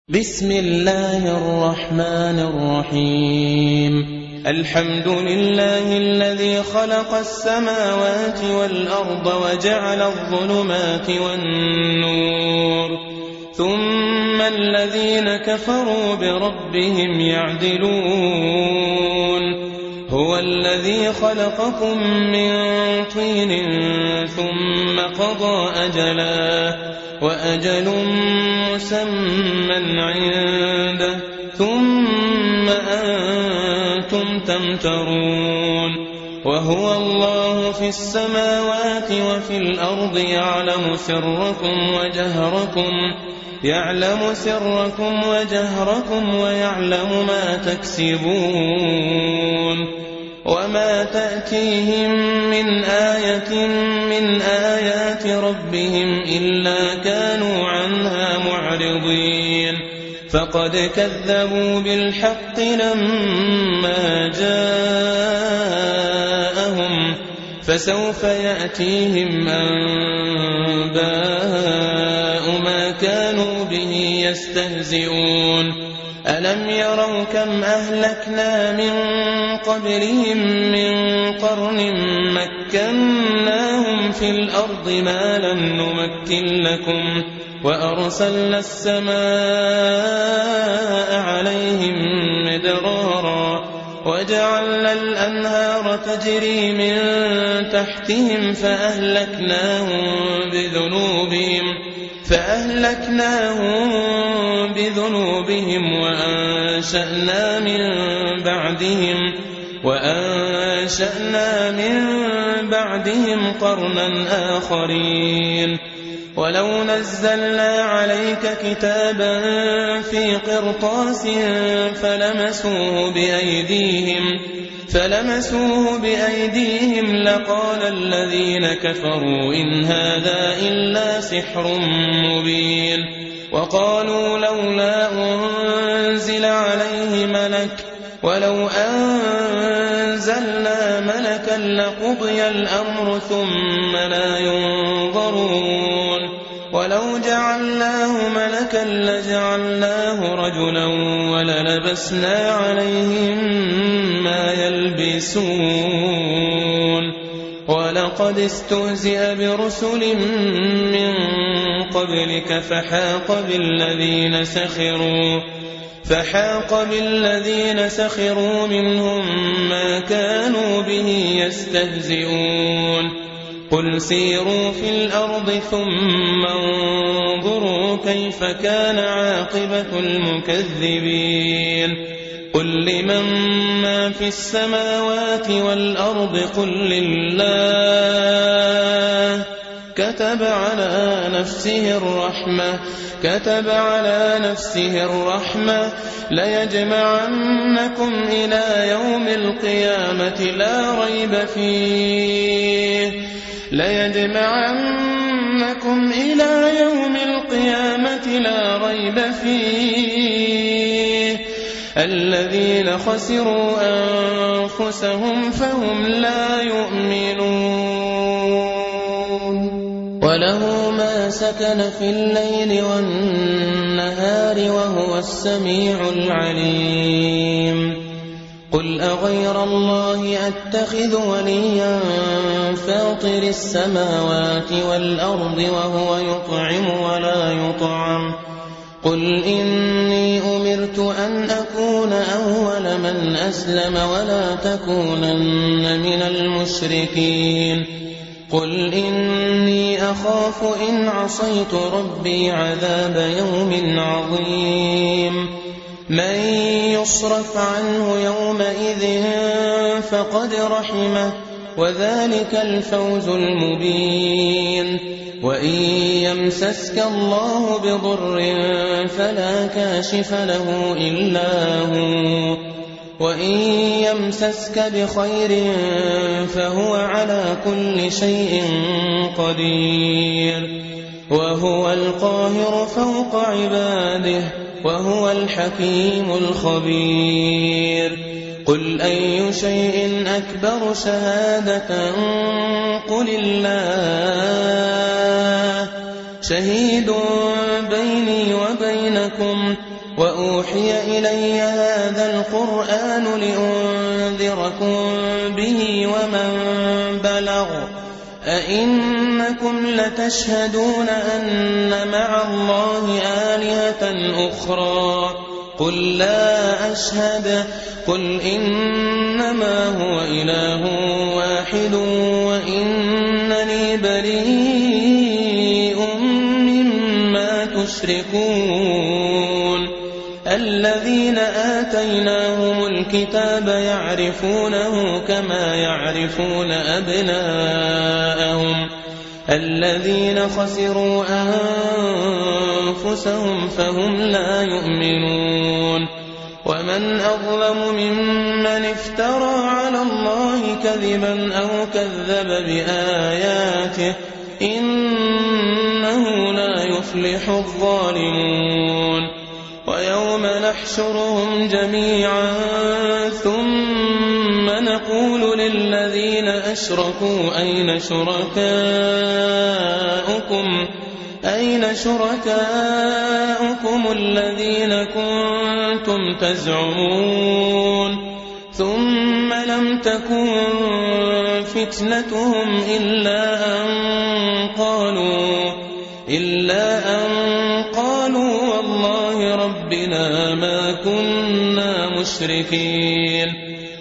بسم الله الرحمن الرحيم. الحمد لله الذي خلق السماوات والأرض وجعل الظلمات والنور، ثم الذين كفروا بربهم يعدلون. هو الذي خلقكم من طين ثم قضى أجلا، وأجل مسمى عنده، ثم أنتم تمترون. وهو الله في السماوات وفي الأرض، يعلم سركم وجهركم ويعلم ما تكسبون. وما تأتيهم من آية من آيات ربهم إلا كانوا عنها معرضين. فقد كذبوا بالحق لما جاءهم، فسوف يأتيهم أنباء ما كانوا به يستهزئون. ألم يروا كم أهلكنا من قبلهم من قرن مكناهم في الأرض ما لم نمكن لكم، وأرسلنا السماء عليهم مدرارا، وجعلنا الأنهار تجري من تحتهم فأهلكناهم بذنوبهم وأنشأنا من بعدهم قرنا آخرين. ولو نزلنا عليك كتابا في قرطاس فلمسوه بأيديهم لقال الذين كفروا إن هذا إلا سحر مبين. وقالوا لولا أنزل عليه ملك، ولو أنزلنا ملكا لقضي الأمر ثم لا ينظرون. ولو جعلناه ملكا لجعلناه رجلا وللبسنا عليهم ما يلبسون. ولقد استهزئ برسل من قبلك فحاق بالذين سخروا منهم ما كانوا به يستهزئون. قل سيروا في الأرض ثم انظروا كيف كان عاقبة المكذبين. قل لمن ما في السماوات والأرض قل لله. كتب على نفسه الرحمة ليجمعنكم إلى يوم القيامة لا ريب فيه. الذين خسروا أنفسهم فهم لا يؤمنون. وله ما سكن في الليل والنهار وهو السميع العليم. قل أغير الله أتخذ وليا فاطر السماوات والأرض وهو يطعم ولا يطعم. قل إني أمرت أن أكون أول من أسلم ولا تكونن من المشركين. قل إني أخاف إن عصيت ربي عذاب يوم عظيم. من يصرف عنه يومئذ فقد رحمه، وذلك الفوز المبين. وإن يمسسك الله بضر فلا كاشف له إلا هو، وإن يمسسك بخير فهو على كل شيء قدير. وهو القاهر فوق عباده، وهو الحكيم الخبير. قل أي شيء أكبر شهادة؟ قل الله. شهيد بيني وبينكم وأوحي إلي هذا القرآن لأنذركم به ومن بلغ أئنكم لتشهدون أن مع الله آلهة أخرى قل لا أشهد قل إنما هو إله واحد وإنني بريء مما تشركون الذين آتيناهم الكتاب يعرفونه كما يعرفون أبناءهم الذين خسروا أنفسهم فهم لا يؤمنون ومن أظلم ممن افترى على الله كذبا أو كذب بآياته إنه لا يفلح الظالمون ويوم نحشرهم جميعا ثم نقول للذين أشركوا أين شركاؤكم الذين كنتم تزعمون ثم لم تكن فتنتهم إلا أن قالوا والله ربنا ما كنا مشركين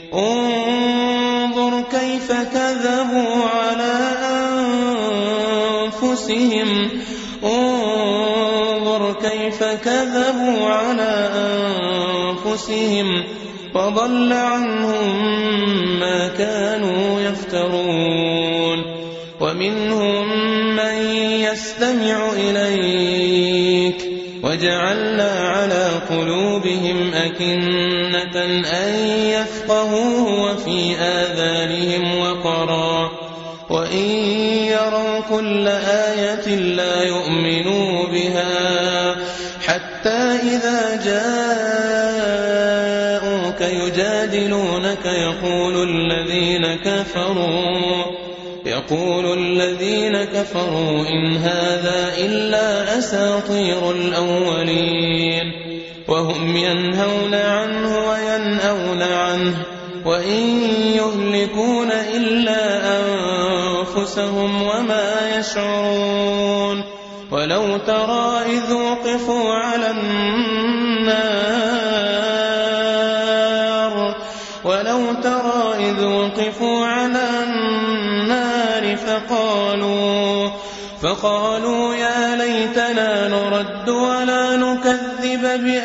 انظر كيف كذبوا على أنفسهم وضل عنهم ما كانوا يفترون ومنهم من يستمع إليك وجعلنا على قلوبهم أكنة أن يفقهوه وفي آذانهم وقرا وإن يروا كل آية لا يؤمنوا بها حتى إذا جاءوك يجادلونك يقول الذين كفروا إن هذا إلا أساطير الأولين وهم ينهون عنه وينأون عنه وإن يهلكون إلا أنفسهم وما يشعرون ولو ترى إذ وقفوا على النار فقالوا يا ليتنا نرد ولا نكذب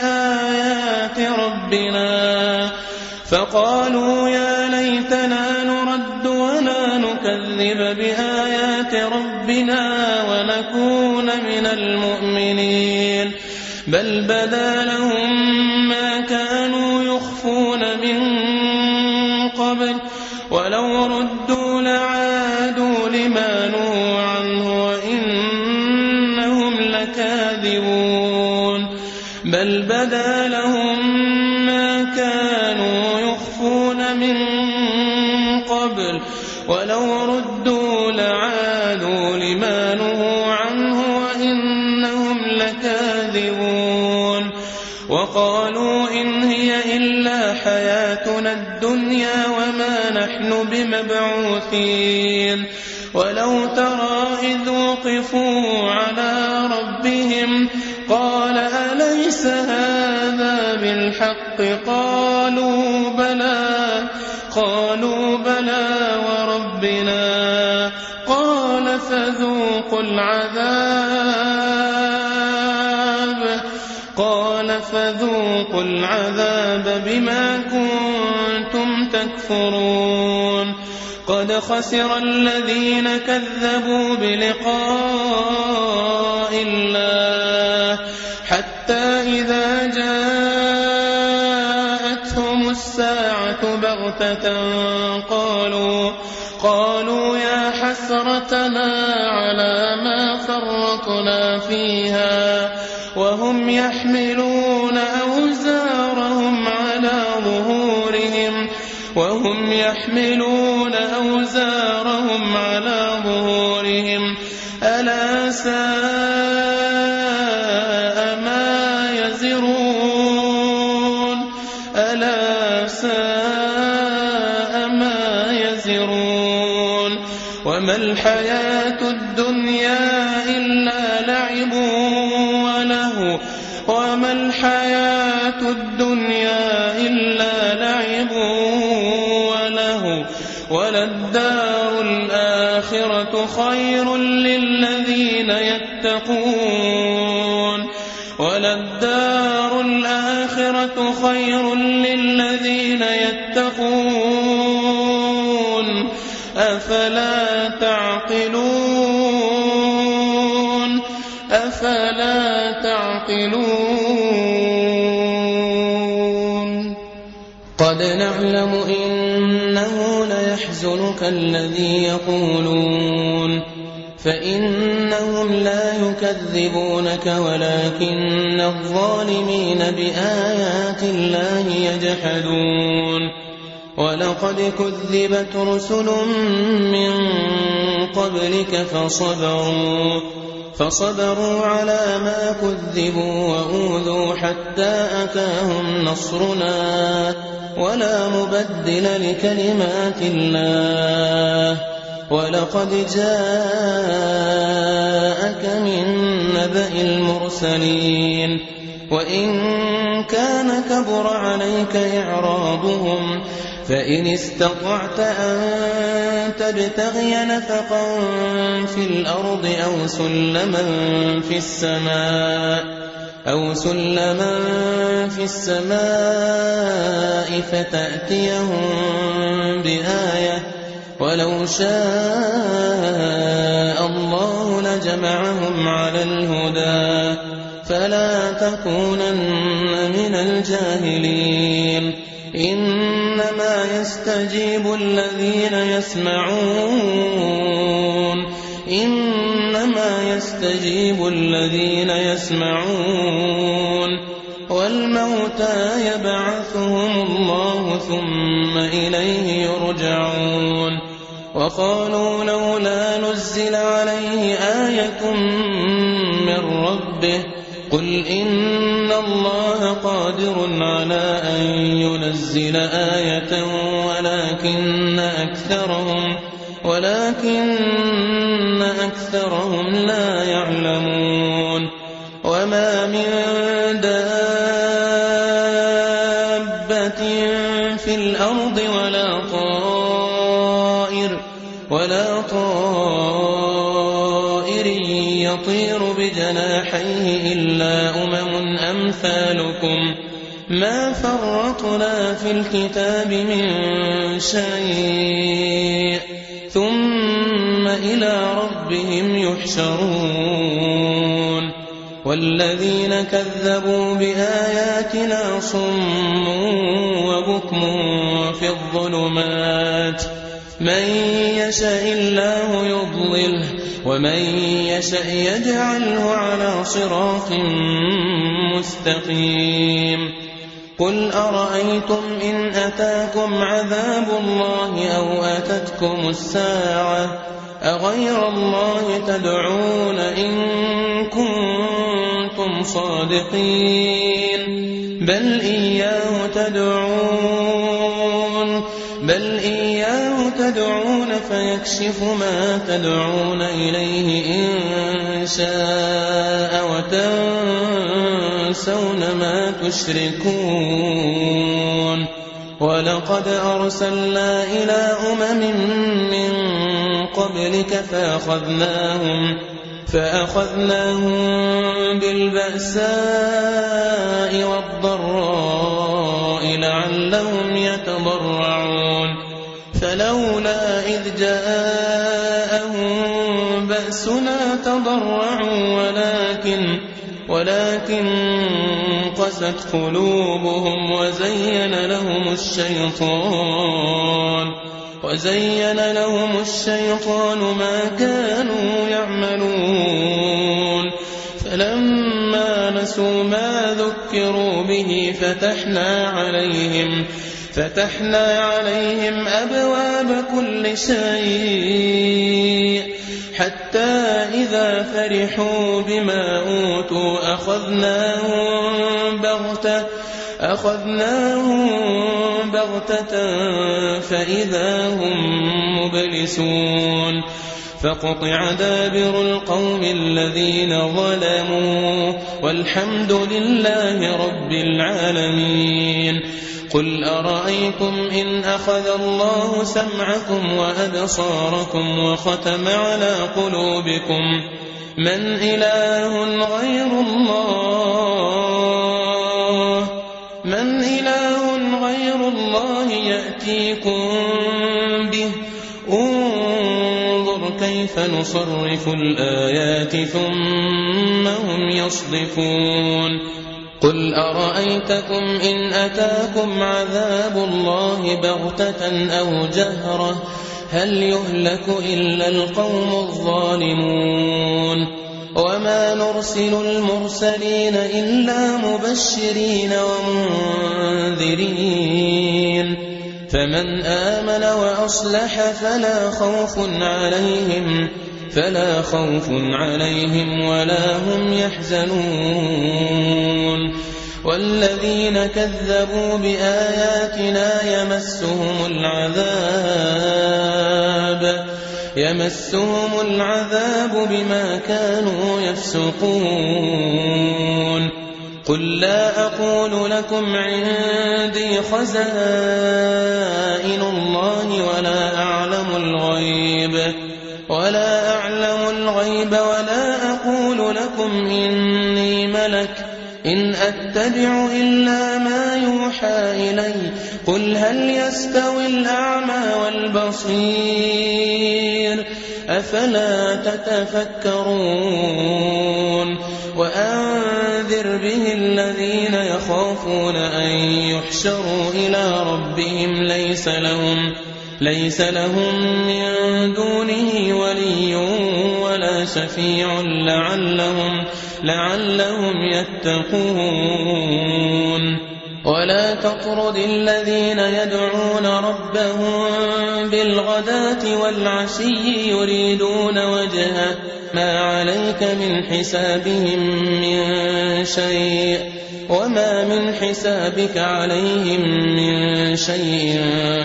بآيات ربنا ونكون من المؤمنين بل بدا لهم ما كانوا يخفون من قبل ولو ردوا لعادوا لما نهوا عنه وإنهم لكاذبون بل بدا لهم ما كانوا يخفون من قبل ولو ردوا لعادوا لما نهوا عنه وإنهم لكاذبون وقالوا إن هي إلا حياتنا الدنيا وما نحن بمبعوثين ولو ترى إذ وقفوا على ربهم قال أليس هذا بالحق قالوا بلى وربنا قال فذوقوا العذاب بما كنتم تكفرون قد خسر الذين كذبوا بلقاء الله حتى إذا جاءتهم الساعة بغتة قالوا يا حسرتنا على ما فرطنا فيها وهم يحملون أوزارهم على ظهورهم ألا ساء ألا ساء ما يزرون وما الحياة الدنيا إلا لعب وله وللدار الآخرة خير للذين يتقون أفلا تعقلون قد نعلم إنه ليحزنك الذي يقولون فإنهم لا يكذبونك ولكن الظالمين بآيات الله يجحدون ولقد كذبت رسل من قبلك فصبروا على ما كذبوا وأوذوا حتى أتاهم نصرنا ولا مبدل لكلمات الله ولقد جاءك من نبأ المرسلين وإن كان كبر عليك إعراضهم فإن استطعت أن تبتغي نفقا في الأرض أو سلما في السماء فتأتيهم بآية ولو شاء الله لجمعهم على الهدى فلا تكونن من الجاهلين إنما يستجيب الذين يسمعون والموتى يبعثهم الله ثم إليه يرجعون وقالوا لولا نزل عليه آية من ربه قل إن الله قادر على أن ينزل آية ولكن أكثرهم لا يعلمون وما من دابة في الأرض ولا طائر يطير بجناحيه إلا أمم أمثالكم ما فرطنا في الكتاب من شيء ثم إلى ربهم يحشرون والذين كذبوا بآياتنا صم وبكم في الظلمات من يشاء الله يضلله ومن يشاء يجعله على صراط مستقيم قل أرأيتم إن أتاكم عذاب الله أو أتتكم الساعة أغير الله تدعون إن كنتم صادقين بل إياه تدعون فيكشف ما تدعون إليه إن شاء وتنسون ما تشركون ولقد أرسلنا إلى أمم من قبلك فأخذناهم بالبأساء والضراء لعلهم يتضرعون فلولا إذ جاءهم بأسنا تضرعوا ولكن قست قلوبهم وزين لهم الشيطان ما كانوا يعملون فلما نسوا ما ذكروا به فتحنا عليهم أبواب كل شيء حتى إذا فرحوا بما أوتوا أخذناهم بغتة فإذا هم مبلسون فقطع دابر القوم الذين ظلموا والحمد لله رب العالمين. قل أرأيتم إن أخذ الله سمعكم وأبصاركم وختم على قلوبكم من إله غير الله يأتيكم به انظر كيف نصرف الآيات ثم هم يصدفون. قل أرأيتكم إن أتاكم عذاب الله بغتة أو جهرة هل يهلك إلا القوم الظالمون. وما نرسل المرسلين إلا مبشرين ومنذرين فمن آمن وأصلح فلا خوف عليهم ولا هم يحزنون. والذين كذبوا بآياتنا يمسهم العذاب بما كانوا يفسقون. قل لا أقول لكم عندي خزائن الله ولا أعلم الغيب ولا أقول لكم إني ملك إن أتبع إلا ما يوحى إلي قل هل يستوي الأعمى والبصير أفلا تتفكرون. وأنذر به الذين يخافون أن يحشروا إلى ربهم ليس لهم من دونه ولي ولا شفيع لعلهم يتقون. ولا تطرد الذين يدعون ربهم بالغداة والعشي يريدون وجهه ما عليك من حسابهم من شيء وما من حسابك عليهم من شيء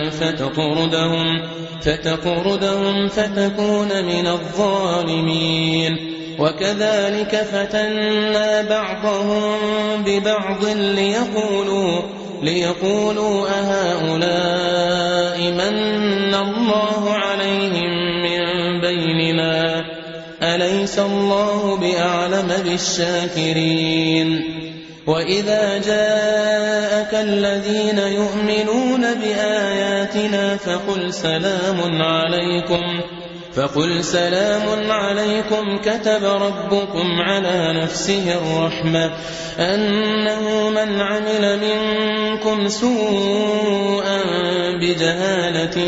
فتطردهم فتكون من الظالمين. وكذلك فتنا بعضهم ببعض ليقولوا أهؤلاء من الله عليهم من بيننا أليس الله بأعلم بالشاكرين. وإذا جاءك الذين يؤمنون بآياتنا فقل سلام عليكم كتب ربكم على نفسه الرحمة أنه من عمل منكم سوءا بجهالة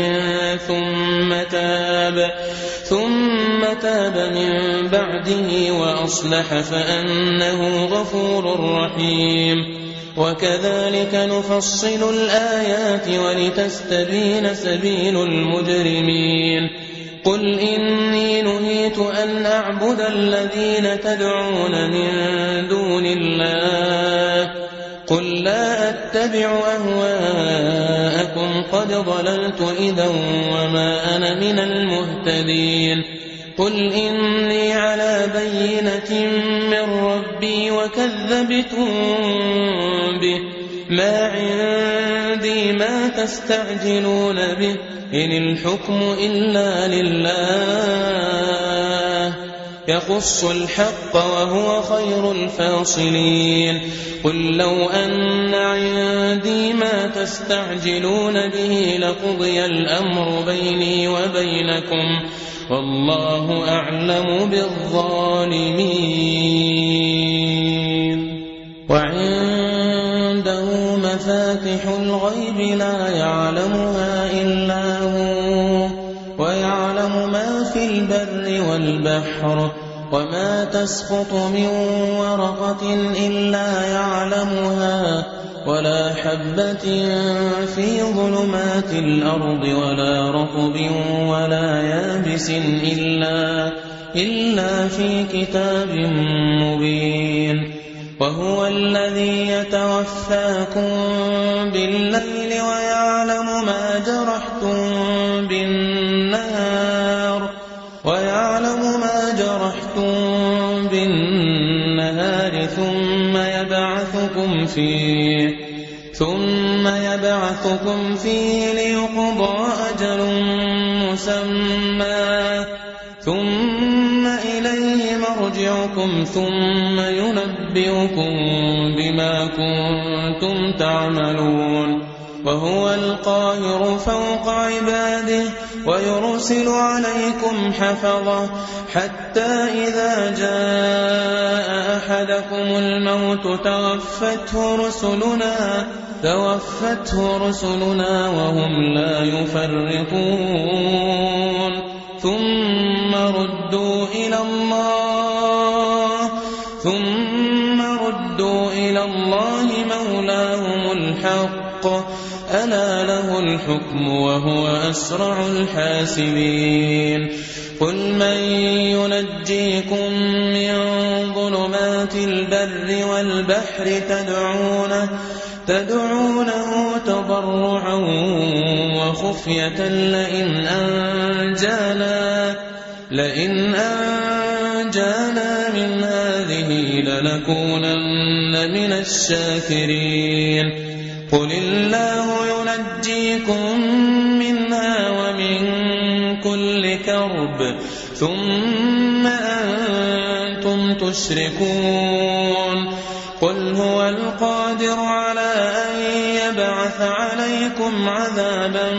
ثم تاب من بعده وأصلح فأنه غفور رحيم. وكذلك نفصل الآيات ولتستبين سبيل المجرمين. قل إني نهيت أن أعبد الذين تدعون من دون الله قل لا أتبع أهواءكم قد ضللت إذا وما أنا من المهتدين. قل إني على بينة من ربي وكذبتم به ما عندي ما تستعجلون به إن الحكم إلا لله يقص الحق وهو خير الفاصلين. قل لو أن عندي ما تستعجلون به لقضي الأمر بيني وبينكم والله أعلم بالظالمين. وعنده مفاتح الغيب لا يعلمها إلا هو ويعلم ما في البر والبحر وما تسقط من ورقة إلا يعلمها ولا حبة في ظلمات الأرض ولا رطب ولا يابس إلا في كتاب مبين. وهو الذي يتوفاكم بالليل ويعلم ما جرحتم بالنهار ثم يبعثكم فيه ليقضى أجل مسمى ثم إليه مرجعكم ثم ينبئكم بما كنتم تعملون وهو القاهر فوق عباده ويرسل عليكم حفظة حتى إذا جاء أحدكم الموت توفته رسلنا وهم لا يفرطون ثم ردوا إلى الله مولاهم الحق ألا له الحكم وهو أسرع الحاسبين قل من ينجيكم من ظلمات البر والبحر تدعونه تضرعا وخفية لئن أنجانا من هذه لنكونن من الشاكرين قل الله ينجيكم منها ومن كل كرب ثم أنتم تشركون قل هو القادر على أن يبعث عليكم عذابا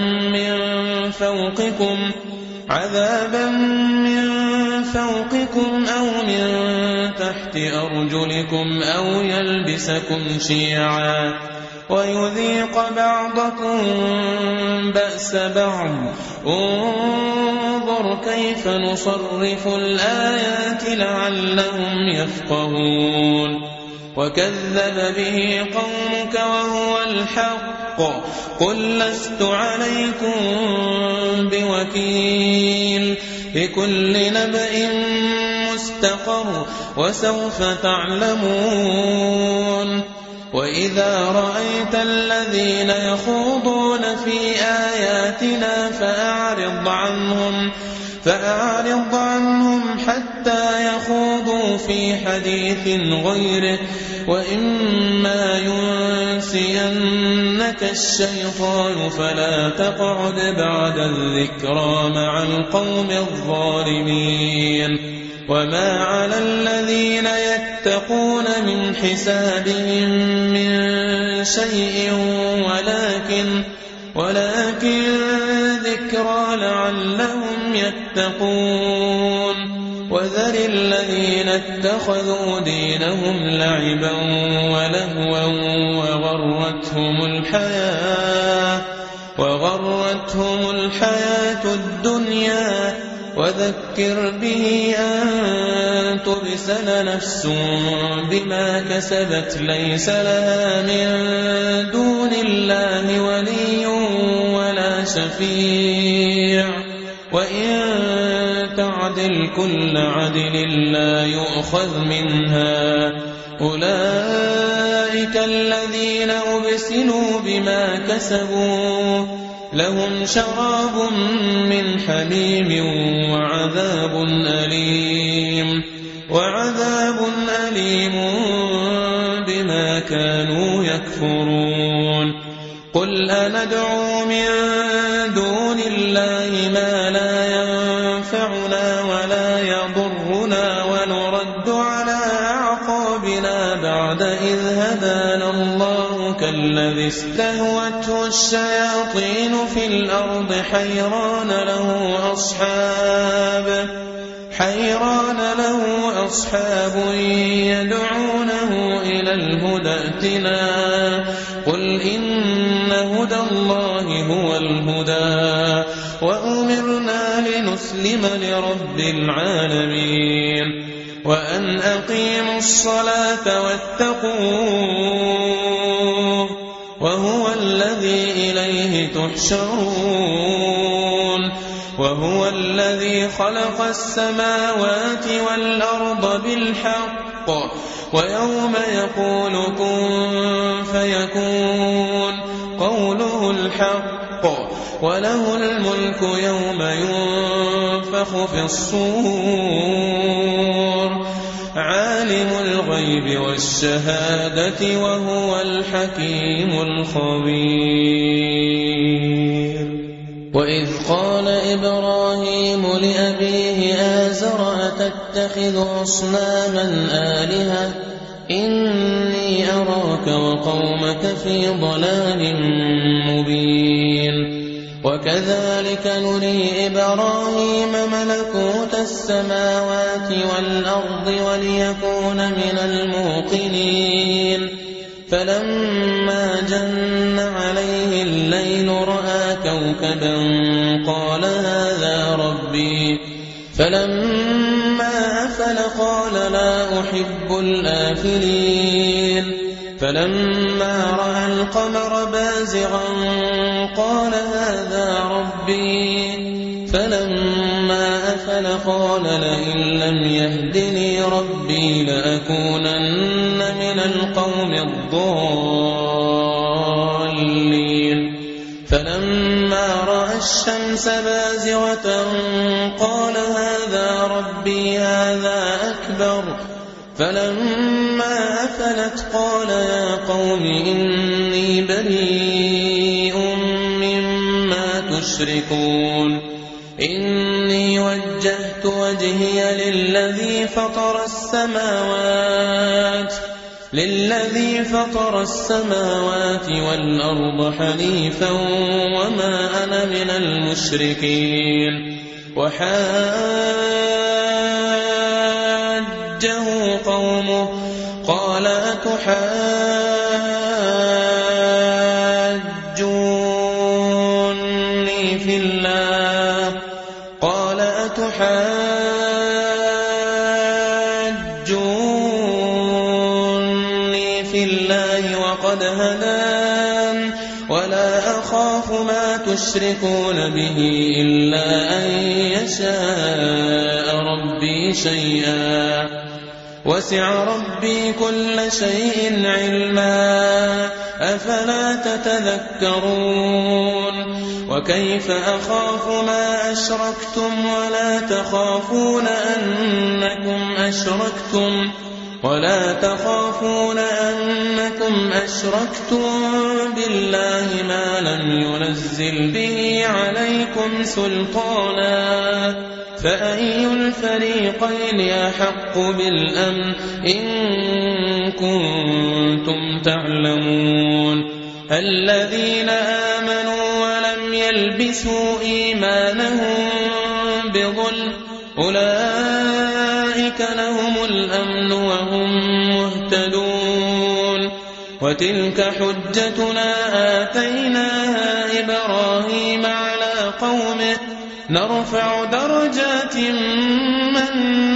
من فوقكم أو من تحت أرجلكم أو يلبسكم شيعا ويذيق بعضكم بأس بعض انظر كيف نصرف الآيات لعلهم يفقهون وكذب به قومك وهو الحق قل لست عليكم بوكيل لكل نبأ مستقر وسوف تعلمون وإذا رأيت الذين يخوضون في آياتنا فأعرض عنهم حتى يخوضوا في حديث غيره وإما ينسينك الشيطان فلا تقعد بعد الذكرى مع القوم الظالمين وما على الذين يتقون من حسابهم من شيء ولكن ذكرى لعلهم يتقون وذر الذين اتخذوا دينهم لعبا ولهوا وغرتهم الحياة الدنيا وذكر به أن تبسل نفس بما كسبت ليس لها من دون الله ولي ولا شفيع وإن تعدل كل عدل لا يؤخذ منها أولئك الذين أبسلوا بما كسبوا لهم شراب من حميم وعذاب أليم بما كانوا يكفرون قل أندعو من دون الله ما لا ينفعنا ولا يضرنا ونرد على أعقابنا بعد إذ هدانا الله كالذي استهوته الشياطين في الأرض حيران له أصحاب يدعونه إلى الهدى ائتنا قل إن هدى الله هو الهدى وأمرنا لنسلم لرب العالمين وأن أقيموا الصلاة واتقوه وهو الذي إليه تحشرون وهو الذي خلق السماوات والأرض بالحق ويوم يقول كن فيكون قوله الحق وله الملك يوم ينفخ في الصور عالم الغيب والشهادة وهو الحكيم الخبير. وإذ قال إبراهيم لأبيه آزر أتتخذ أصناما آلهة إني أراك وقومك في ضلال مبين. وكذلك نري إبراهيم ملكوت السماوات والأرض وليكون من الموقنين فلما جن عليه الليل رأى كوكبا قال هذا ربي فلما أفل قال لا أحب الآفلين فلما رأى القمر بازغا قال هذا ربي فلما أفل قال لئن لم يهدني ربي لأكونن من القوم الضالين فلما رأى الشمس بازغة قال هذا ربي هذا أكبر فلما أفلت قال يا قوم إني بريء مما تشركون إني وجهت وجهي للذي فطر السماوات والأرض حنيفا وما أنا من المشركين. وحاجه قومه قال أتحاجوني في الله وقد هدان ولا أخاف ما تشركون به إلا أن يشاء ربي شيئا وسع ربي كل شيء علما أفلا تتذكرون. وكيف أخاف ما أشركتم ولا تخافون أنكم أشركتم بالله ما لم ينزل به عليكم سلطانا فأي الفريقين أحق بالأمن إن كنتم تعلمون. الذين آمنوا ولم يلبسوا إيمانهم بظلم أولئك لهم الأمن وهم مهتدون. وتلك حجتنا آتيناها إبراهيم على قومه نرفع درجات من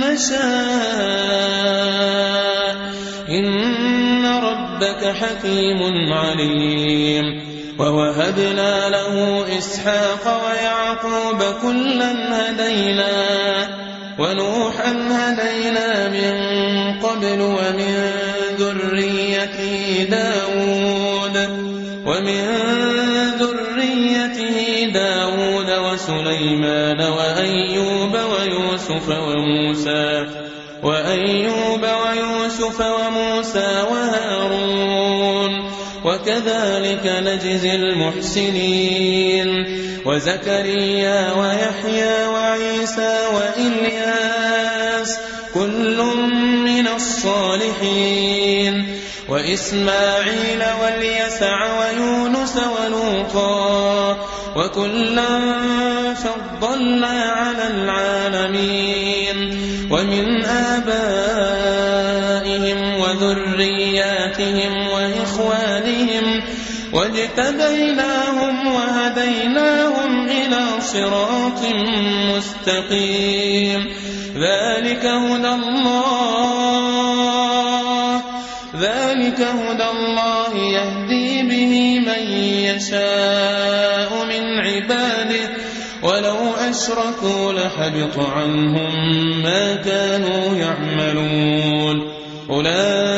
نشاء إن ربك حكيم عليم. ووهبنا له إسحاق ويعقوب كلا هدينا ونوحا هدينا من قبل ومن ذريته داود وسليمان وأيوب ويوسف وموسى وهارون وكذلك نجزي المحسنين. وزكريا ويحيى وعيسى وإلياس كل من الصالحين وإسماعيل واليسع ويونس ولوطا وكلا فضلنا على العالمين. ومن آبائهم وذرياتهم وإخوانهم واجتبيناهم وهديناهم إلى صراط مستقيم. ذلك هدى الله يهدي به من يشاء من عباده ولو أشركوا لحبط عنهم ما كانوا يعملون. أولئك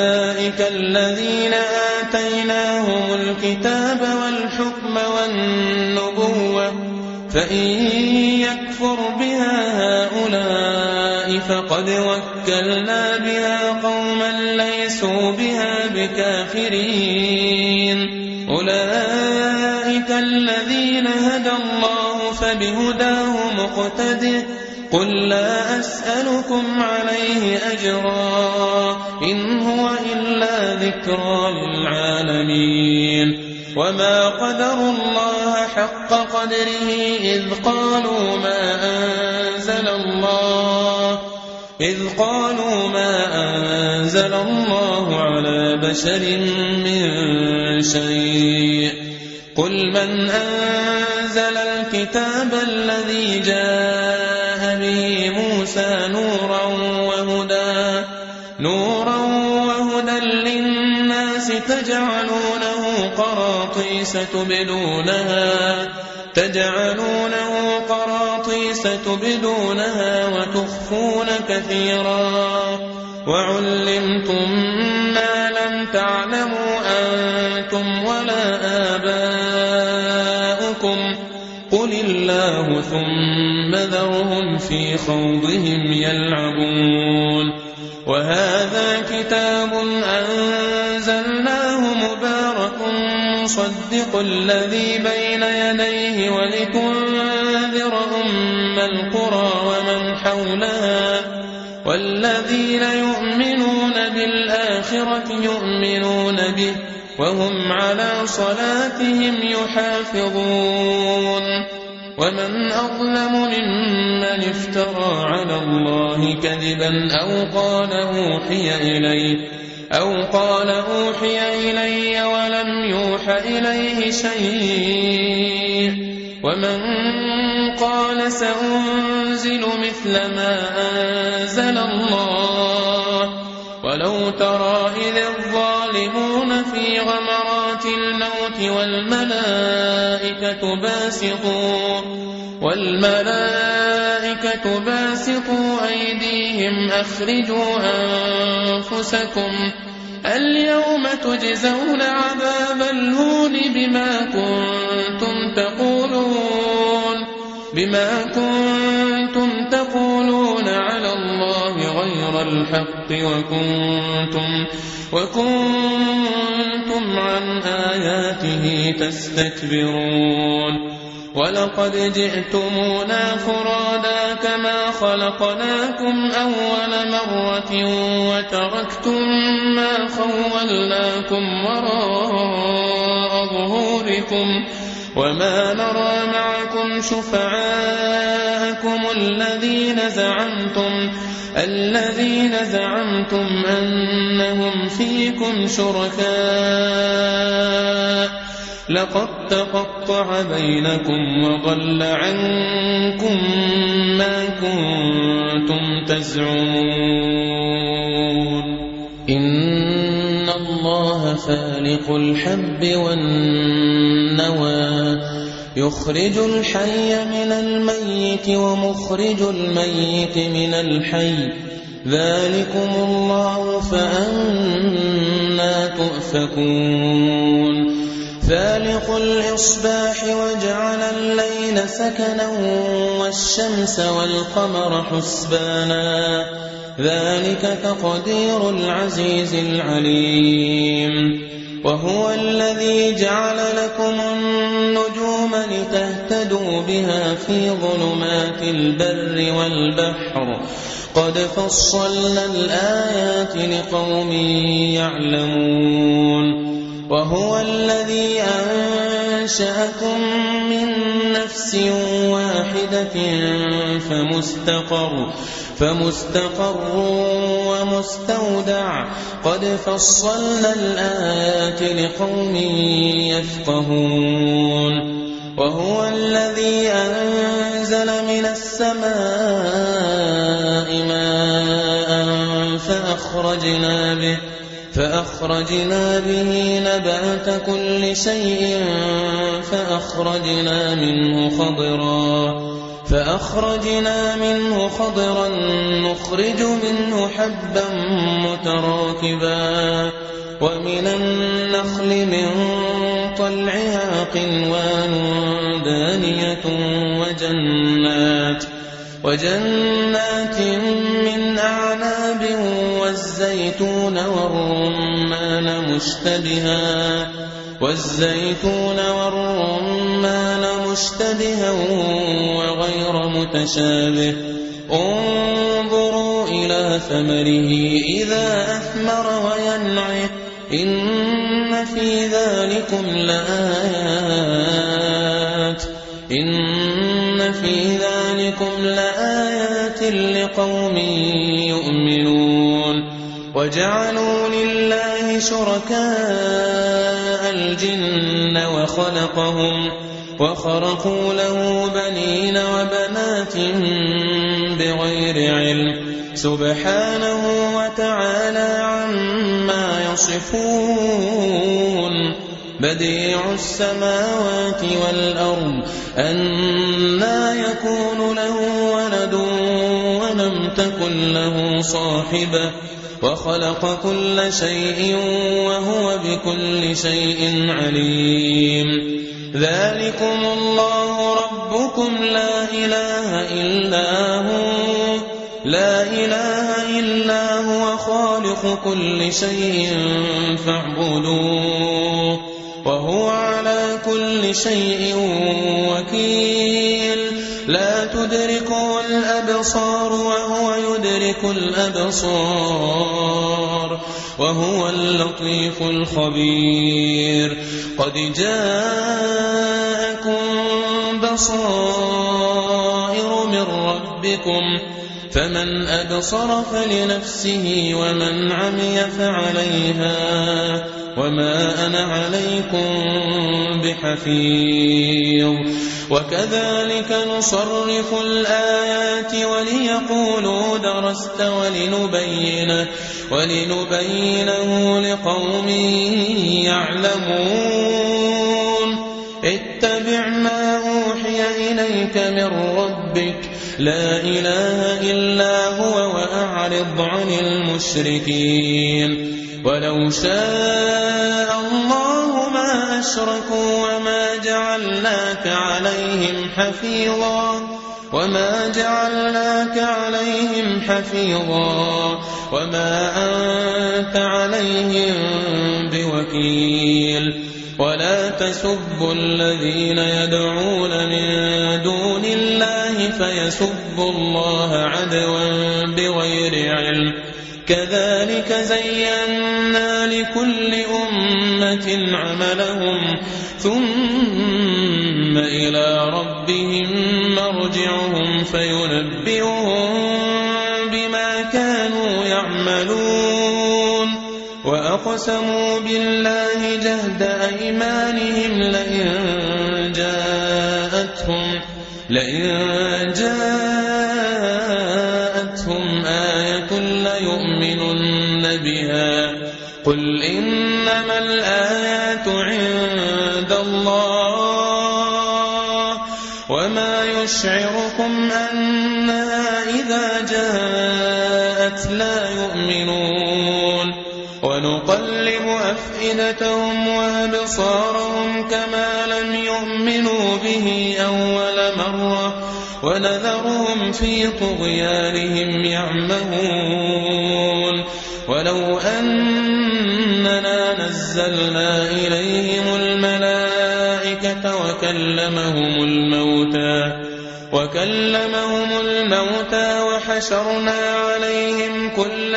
أولئك الذين آتيناهم الكتاب والحكم والنبوة فإن يكفر بها هؤلاء فقد وكلنا بها قوما ليسوا بها بكافرين أولئك الذين هدى الله فبهداه مقتده قل لا أسألكم عليه أجرا إن هو إلا ذكرى للعالمين وما قدروا الله حق قدره إذ قالوا ما أنزل الله على بشر من شيء قل من أنزل الكتاب الذي جاء به موسى نورا وهدى للناس تجعلونه قراطيس تبدونها وتخفون كثيرا وعلمتم ما لم تعلموا أنتم ولا آباؤكم قل الله ثم ذرهم في خوضهم يلعبون وهذا كتاب أنزلناه مبارك مصدق الذي بين يديه ولتنذر أم القرى ومن حولها والذين يؤمنون بالآخرة يؤمنون به وهم على صلاتهم يحافظون ومن أظلم ممن افترى على الله كذبا أو قال أوحي إلي ولم يوح إليه شيء ومن قال سأنزل مثل ما أنزل الله ولو ترى إذ الظالمون في غمرات الموت والملائكة باسطوا أيديهم أخرجوا أنفسكم اليوم تجزون عذاب الهون بما كنتم تقولون على الله غير الحق وكنتم عن آياته تستكبرون ولقد جئتمونا فرادا كما خلقناكم أول مرة وتركتم ما خولناكم وراء ظهوركم وما نرى معكم شفعاءكم الذين زعمتم أنهم فيكم شركاء لقد تقطع بينكم وضل عنكم ما كنتم تزعمون إن الله فالق الحب والنوى يخرج الحي من الميت ومخرج الميت من الحي ذلكم الله فأنى تؤفكون فالق الإصباح وجعل الليل سكنا والشمس والقمر حسبانا ذلك تقدير العزيز العليم وهو الذي جعل لكم النجوم لتهتدوا بها في ظلمات البر والبحر قد فصلنا الآيات لقوم يعلمون وهو الذي أنشأكم من نفس واحدة فمستقر ومستودع قد فصلنا الآيات لقوم يفقهون وهو الذي أنزل من السماء ماء فأخرجنا به نبات كل شيء فأخرجنا منه خضرا نخرج منه حبا متراكبا ومن النخل من طلعها قنوان دانية وجنات من أعناب والزيتون والرمان مشتبها وغير متشابه انظروا إلى ثمره إذا أثمر وينعه إن في ذلكم لآيات لقوم يؤمنون وجعلوا لله شركاء الجن وخرقوا له بنين وبنات بغير علم سبحانه وتعالى عما يصفون بديع السماوات والأرض أنى يكون له ولد ولم تكن له صاحبة وخلق كل شيء وهو بكل شيء عليم ذلكم الله ربكم لا إله إلا هو خالق كل شيء فاعبدوه وهو على كل شيء وكيل لا تدركه الأبصار وهو يدرك الأبصار وهو اللطيف الخبير قد جاءكم بصائر من ربكم فمن أبصر فلنفسه ومن عمي فعليها وما أنا عليكم بحفيظ وكذلك نصرف الآيات وليقولوا درست ولنبينه لقوم يعلمون اتبع ما أوحي إليك من ربك لا إله إلا هو وأعرض عن المشركين ولو شاء الله ما أشركوا وما جعلناك عليهم حفيظا وما أنت عليهم بوكيل ولا تسبوا الذين يدعون من دون الله فيسبوا الله عدوا بغير علم كذلك زينا لكل أمة عملهم ثم إلى ربهم مرجعهم فينبئهم بما كانوا يعملون وأقسموا بالله جهد أيمانهم لئن جاءتهم آية ليؤمنن بها قل إنما الآيات عند الله وما يشعركم أنها إذا جاءت لا يؤمنون ونقلب أفئدتهم وأبصارهم كما لم يؤمنوا به أول مرة ونذرهم في طغيانهم يعمهون ولو أننا نزلنا إليهم الملائكة وكلمهم الموتى وحشرنا عليهم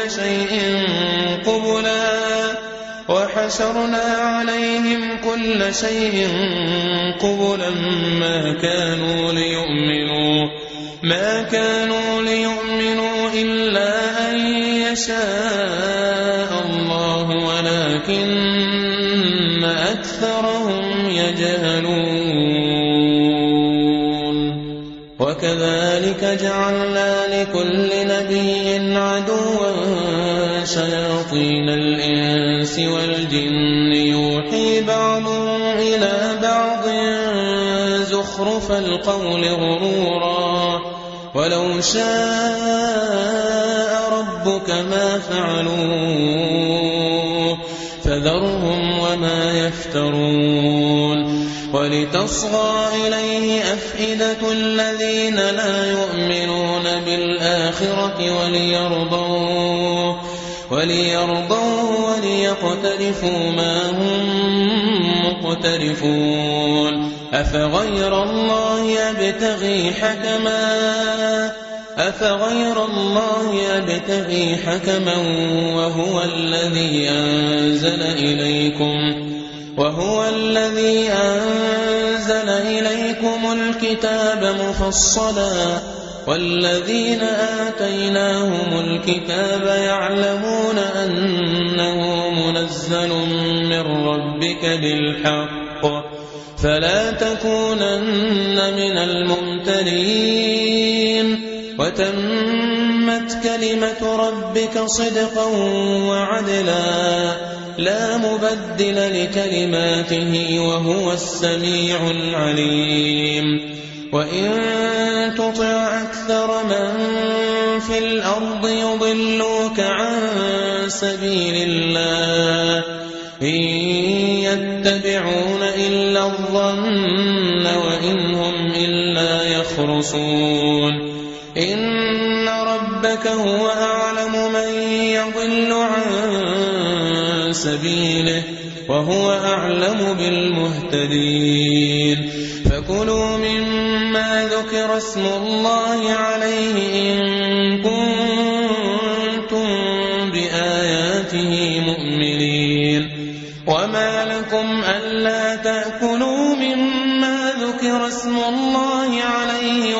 كل شيء قبلا ما كانوا ليؤمنوا إلا أن يشاء الله ولكن أكثرهم يجهلون وكذلك جعلنا لكل نبي عدوا شياطين الإنس والجن يوحي بعضهم إلى بعض زخرف القول غرورا ولو شاء ربك ما فعلوه فذرهم وما يفترون ولتصغى إليه أفئدة الذين لا يؤمنون بالآخرة وليرضوا وليقترفوا ما هم مقترفون أفغير الله يبتغي حكما وهو الذي أنزل إليكم الكتاب مفصلا والذين آتيناهم الكتاب يعلمون أنه منزل من ربك بالحق فلا تكونن من الممترين وتمت كلمة ربك صدقا وعدلا لا مبدل لكلماته وهو السميع العليم وإن تطع أكثر من في الأرض يضلوك عن سبيل الله إن يتبعون إلا الظن وإن هم إلا يخرصون إن ربك هو أعلم من يضل عن سبيله وهو أعلم بالمهتدين فكلوا مما ذكر اسم الله عليه إن كنتم بآياته مؤمنين وما لكم ألا تأكلوا مما ذكر اسم الله عليه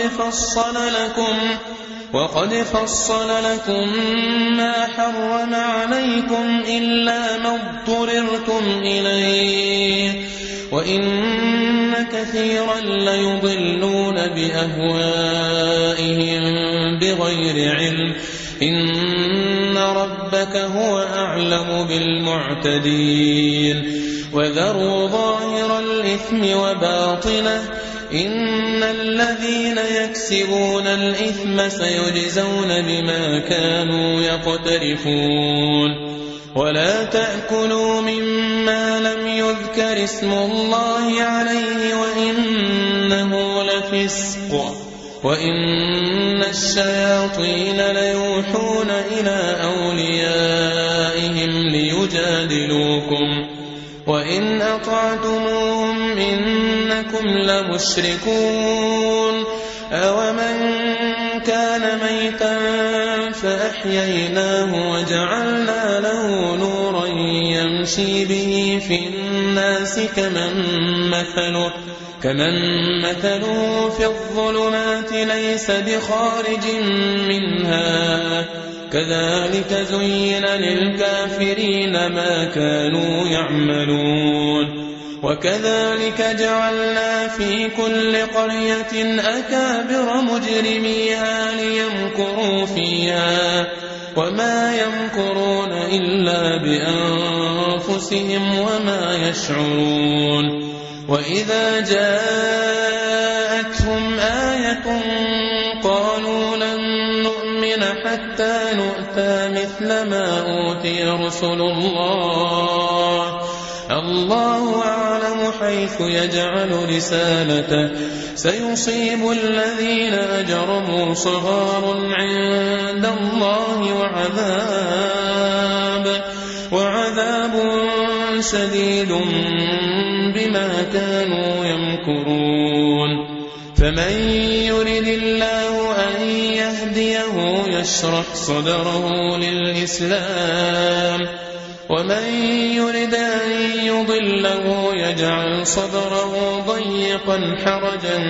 وقد فصل لكم ما حرم عليكم إلا ما اضطررتم إليه وإن كثيرا ليضلون بأهوائهم بغير علم إن ربك هو أعلم بالمعتدين وذروا ظاهر الإثم وباطنه إن الذين يكسبون الإثم سيجزون بما كانوا يقترفون ولا تأكلوا مما لم يذكر اسم الله عليه وإنه لفسق وإن الشياطين ليوحون إلى أوليائهم ليجادلوكم وإن أطعتموهم إنكم لمشركون أومن كان ميتا فأحييناه وجعلنا له نورا يمشي به في الناس كمن مثله في الظلمات ليس بخارج منها كذلك زين للكافرين ما كانوا يعملون وكذلك جعلنا في كل قرية أكابر مجرميها ليمكروا فيها وما يمكرون إلا بأنفسهم وما يشعرون وإذا جاءتهم آية قالوا لن نؤمن حتى نؤتى مثل ما أوتي رسل الله أعلم حيث يجعل رسالته سيصيب الذين أجرموا صغار عند الله وعذاب شديد بما كانوا يمكرون فمن يرد الله أن يهديه يشرح صدره للإسلام ومن يرد أن يضله يجعل صدره ضيقا حرجا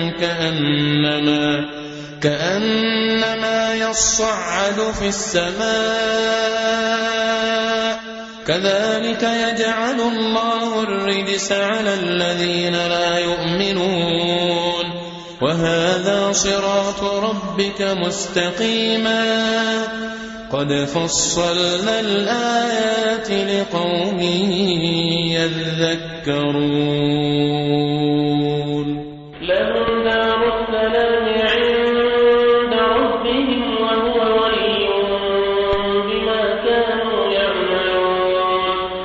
كأنما يصعد في السماء كذلك يجعل الله الرجس على الذين لا يؤمنون وهذا صراط ربك مستقيما قد فصلنا الآيات لقوم يذكرون لهم دار السلام عند ربهم وهو وليهم بما كانوا يعملون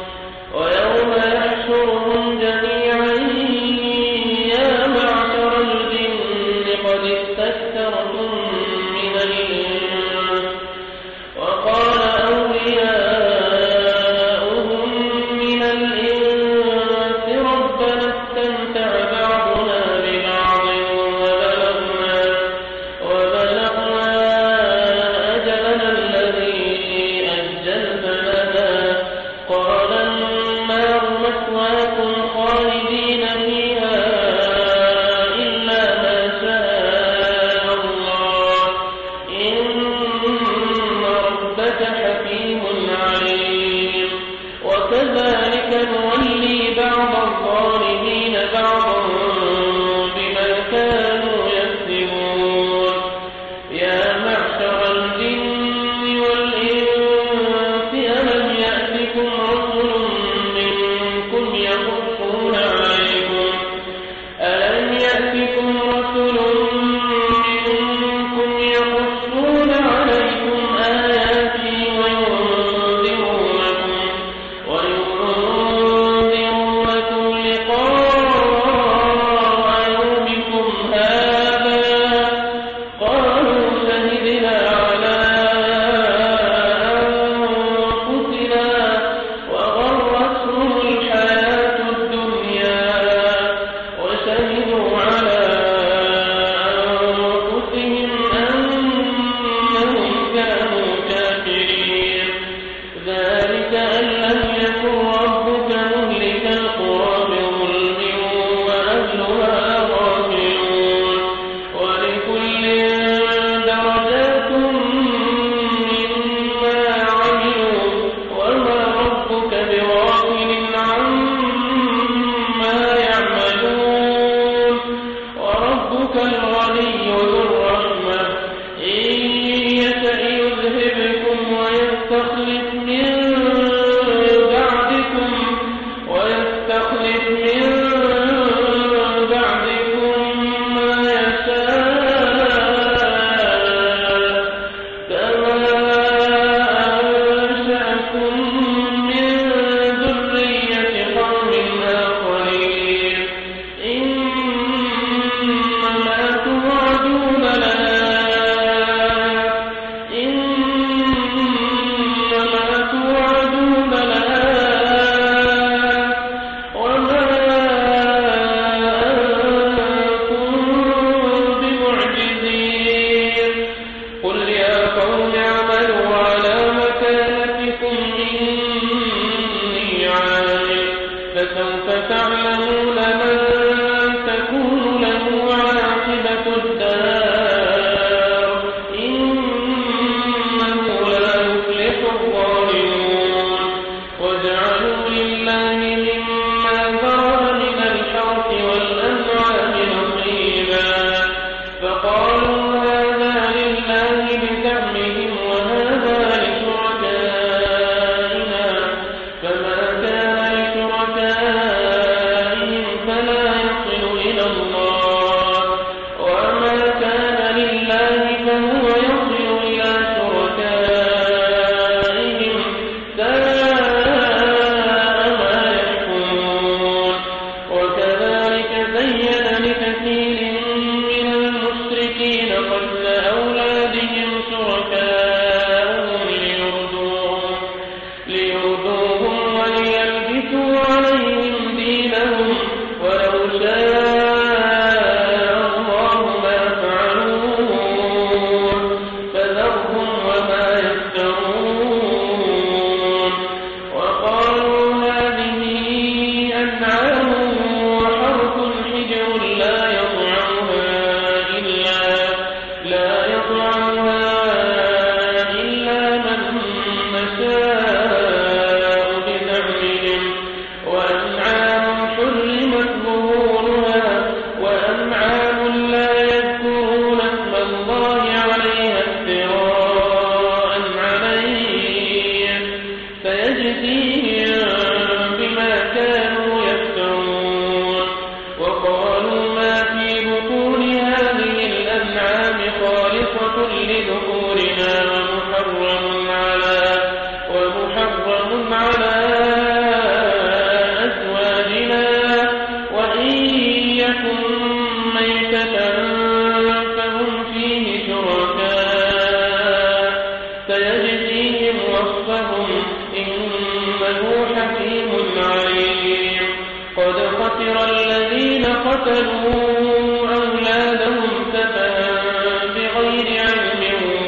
قد خسر الذين قتلوا أولادهم سفها بغير علم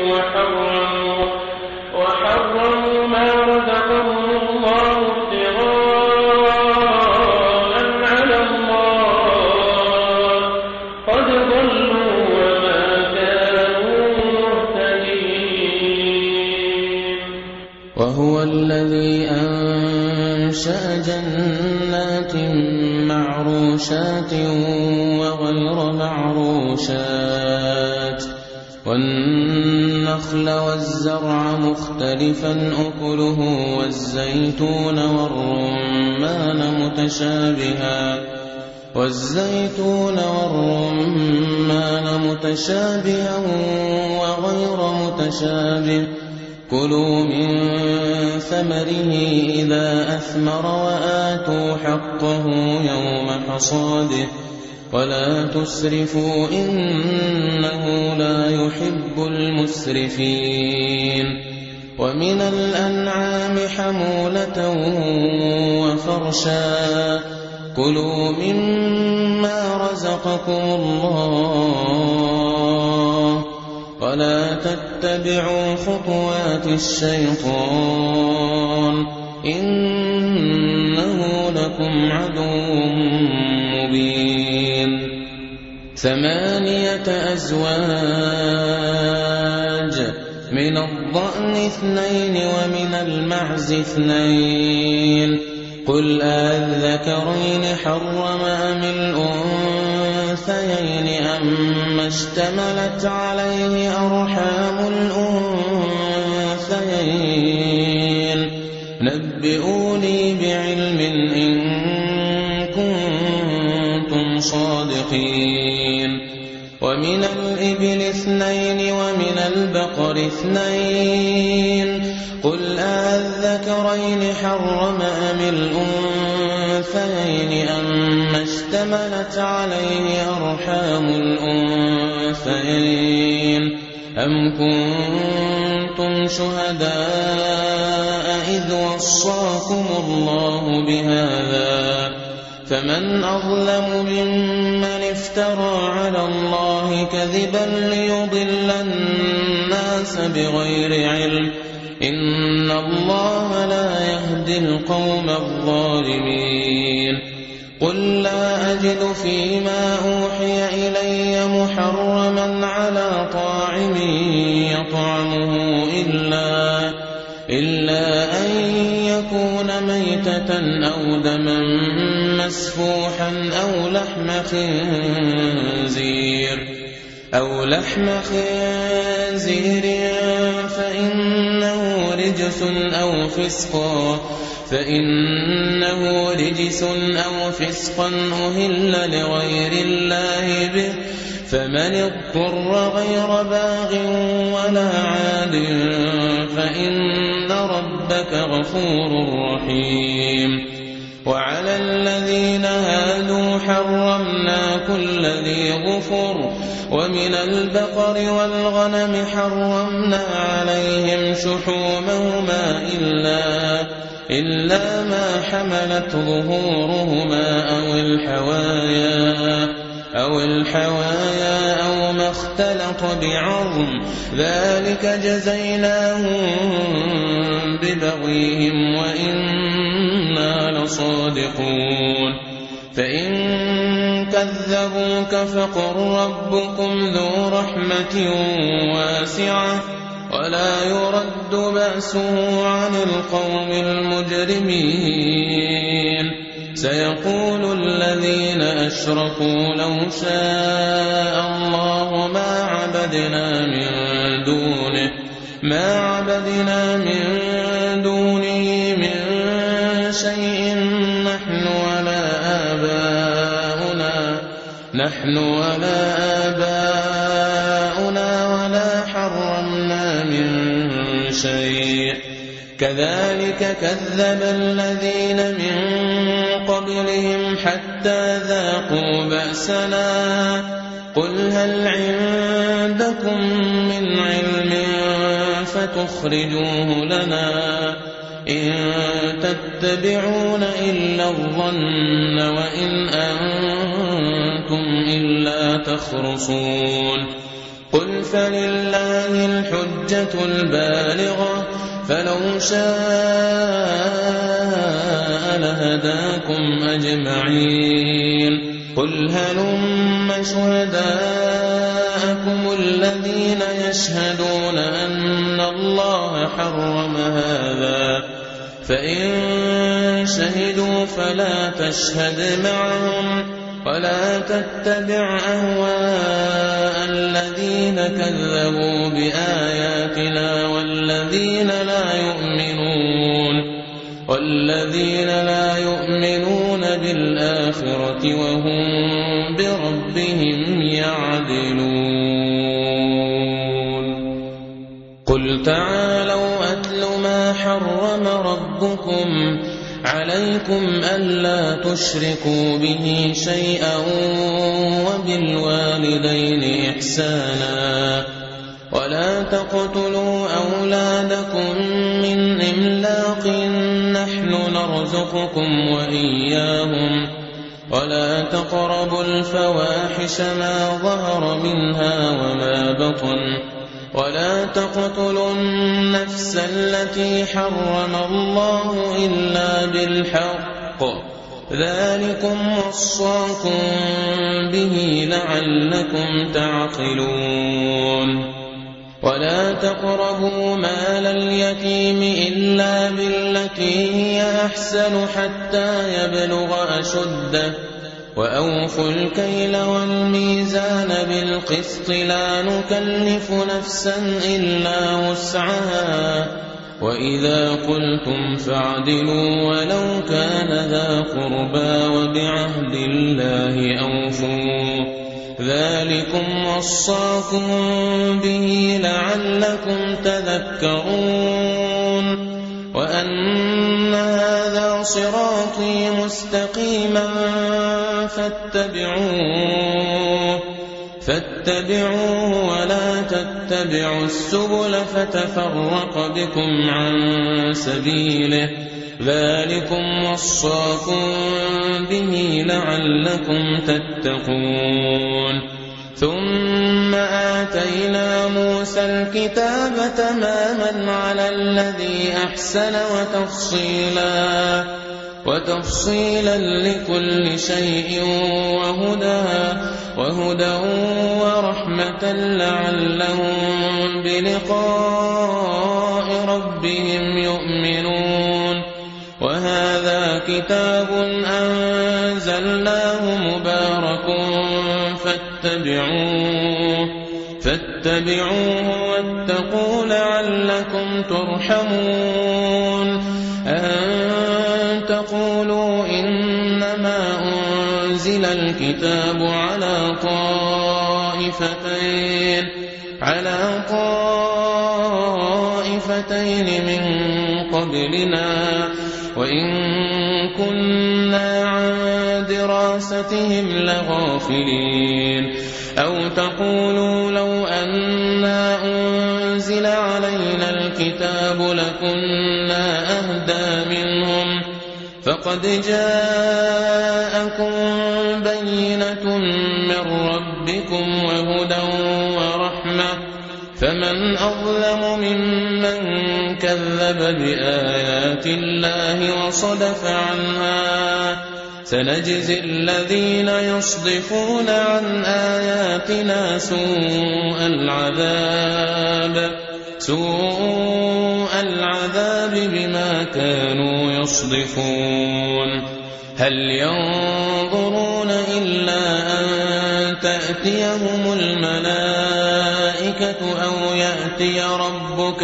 وحرموا ما رزقهم الله ابتغاء على الله قد ضلوا وما كانوا مهتدين. وهو الذي أنشأ جنات معروشات وغير معروشات والنخل والزرع مختلفا أكله والزيتون والرمان متشابها وغير متشابه كلوا من ثمره إذا أثمر وآتوا حقه يوم حصاده ولا تسرفوا إنه لا يحب المسرفين. ومن الأنعام حمولة وفرشا كلوا مما رزقكم الله ولا تتبعوا خطوات الشيطان إنه لكم عدو مبين. 8 أزواج من الضأن 2 ومن المعز 2 قل أذكرين حرم أم الأنثيين أما اشتملت عليه أرحام الأنثيين نبئوني بعلم إن كنتم صادقين. ومن الإبل 2 ومن البقر 2 قل أذكرين حرم أم الأنثيين أما اشتملت عليه أرحام الأنثيين أم كنتم شهداء إذ وصاكم الله بهذا فمن أظلم ممن افترى على الله كذبا ليضل الناس بغير علم إن الله لا يهدي القوم الظالمين. قل لا أجد فيما أوحي إلي محرما على طاعم يطعمه إلا أن يكون ميتة أو دما مسفوحا أو لحم خنزير فإنه رجس أو فسقا أهل لغير الله به فمن اضطر غير باغ ولا عاد فإن ربك غفور رحيم. وعلى الذين هادوا حرمنا كل ذي ظفر ومن البقر والغنم حرمنا عليهم شحومهما إلا ما حملت ظهورهما أو الحوايا أو ما اختلط بعظم ذلك جزيناهم ببغيهم وإنا لصادقون. فإن كذبوك فقل ربكم ذو رحمة واسعة ولا يرد بأسه عن القوم المجرمين. سيقول الذين أشركوا لو شاء الله ما عبدنا من دونه من شيء نحن ولا آباؤنا ولا حرمنا من شيء كذلك كذب الذين من قبلهم حتى ذاقوا بأسنا قل هل عندكم من علم فتخرجوه لنا إن تتبعون إلا الظن وإن أنتم إلا تخرصون قل فلله الحجة البالغة فلو شاء لهداكم أجمعين قل هلم شهداءكم الذين يشهدون أن الله حرم هذا فإن شهدوا فلا تشهد معهم ولا تتبع أهواء الذين كذبوا بآياتنا والذين لا يؤمنون بالآخرة وهم بربهم يعدلون قل تعالوا أتل ما حرم ربكم عليكم ألا تشركوا به شيئا وبالوالدين إحسانا ولا تقتلوا أولادكم من إملاق نحن نرزقكم وإياهم ولا تقربوا الفواحش ما ظهر منها وما بطن ولا تقتلوا النفس التي حرم الله إلا بالحق ذلكم وصاكم به لعلكم تعقلون ولا تقربوا مال اليتيم إلا بالتي هي أحسن حتى يبلغ أشده وأوفوا الكيل والميزان بالقسط لا نكلف نفسا إلا وسعها وإذا قلتم فاعدلوا ولو كان ذا قربى وبعهد الله أوفوا ذلكم وصاكم به لعلكم تذكرون وأن هذا صراطي مستقيما فاتبعوه ولا تتبعوا السبل فتفرق بكم عن سبيله ذلكم وصاكم به لعلكم تتقون ثم آتينا موسى الكتاب تماما على الذي أحسن وتفصيلا لكل شيء وهدى ورحمة لعلهم بلقاء ربهم يؤمنون وهذا كتاب أنزلناه مبارك فاتبعوه واتقوا لعلكم ترحمون أن تقولوا إنما أنزل الكتاب على طائفتين من قبلنا وإن كنا عن دراستهم لغافلين أو تقولوا لو أنا أنزل علينا الكتاب لكنا أهدى منهم فقد جاءكم بينة من ربكم وهدى ورحمة فمن أظلم ممن كذب بآيات الله وصدف عنها سنجزي الذين يصدفون عن آياتنا سوء العذاب بما كانوا يصدفون هل ينظرون إلا أن تأتيهم الملائكة أو يأتي ربك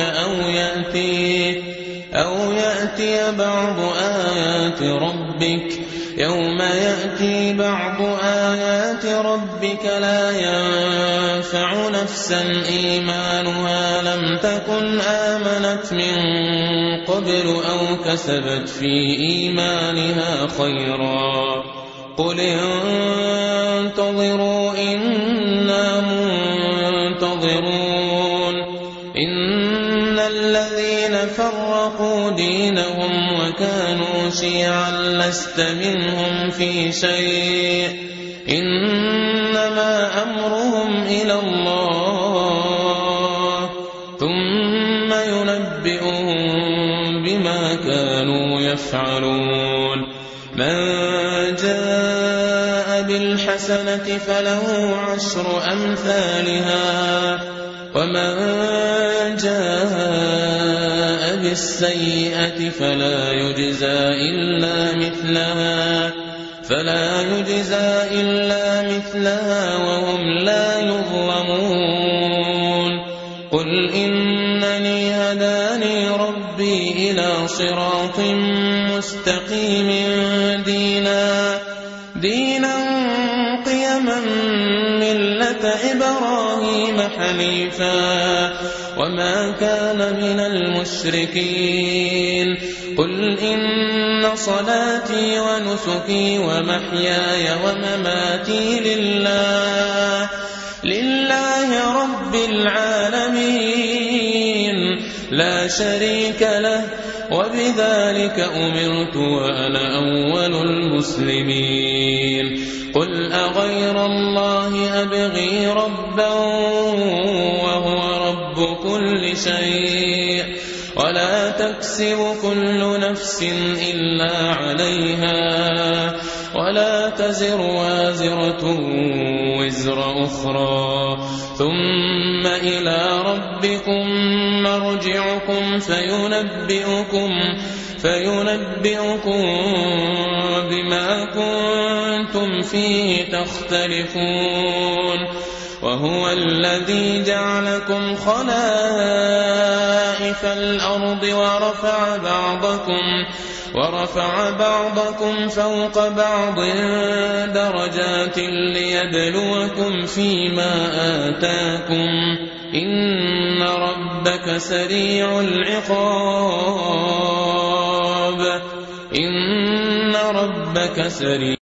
أو يأتي بعض آيات ربك يوم يأتي بعض آيات ربك لا ينفع نفسا إيمانها لم تكن آمنت من قبل أو كسبت في إيمانها خيرا قل انتظروا إنا منتظرون إن الذين فرقوا فَرَّقُوا دِينَهُمْ وَكَانُوا شِيَعًا لَّسْتَ مِنْهُمْ فِي شَيْءٍ إِنَّمَا أَمْرُهُمْ إِلَى اللَّهِ ثُمَّ يُنَبِّئُهُم بِمَا كَانُوا يَفْعَلُونَ مَن جَاءَ بِالْحَسَنَةِ فَلَهُ عَشْرُ أَمْثَالِهَا وَمَن جَاءَ بِالسَّيِّئَةِ فَلَا يُجْزَىٰ إِلَّا مِثْلَهَا وَهُمْ لَا يُظْلَمُونَ قُلْ إِنَّنِي هَدَانِي رَبِّي إِلَىٰ صِرَاطٍ مُّسْتَقِيمٍ دِينًا قِيَمًا مِّلَّةَ إِبْرَاهِيمَ حَنِيفًا وَمَا كَانَ مِنَ الْمُشْرِكِينَ قُلْ إِنَّ صَلَاتِي وَنُسُكِي وَمَحْيَايَ وَمَمَاتِي لِلَّهِ رَبِّ الْعَالَمِينَ لَا شَرِيكَ لَهُ وَبِذَٰلِكَ أُمِرْتُ وَأَنَا أَوَّلُ الْمُسْلِمِينَ قُلْ أَغَيْرَ اللَّهِ أَبْغِي رَبًّا وَهُوَ رَبُّ كُلِّ شَيْءٍ وَلَا تَكْسِبُ كُلُّ نَفْسٍ إِلَّا عَلَيْهَا وَلَا تَزِرُ وَازِرَةٌ وِزْرَ أُخْرَىٰ ثُمَّ إِلَىٰ رَبِّكُم مَّرْجِعُكُمْ فَيُنَبِّئُكُم بِمَا كُنتُمْ فِيهِ تَخْتَلِفُونَ وَهُوَ الَّذِي جَعَلَكُمْ خَلَائِفَ الْأَرْضِ وَرَفَعَ بَعْضَكُمْ فَوْقَ بَعْضٍ دَرَجَاتٍ لِّيَبْلُوَكُمْ فِيمَا آتَاكُمْ إِنَّ رَبَّكَ سَرِيعُ الْعِقَابِ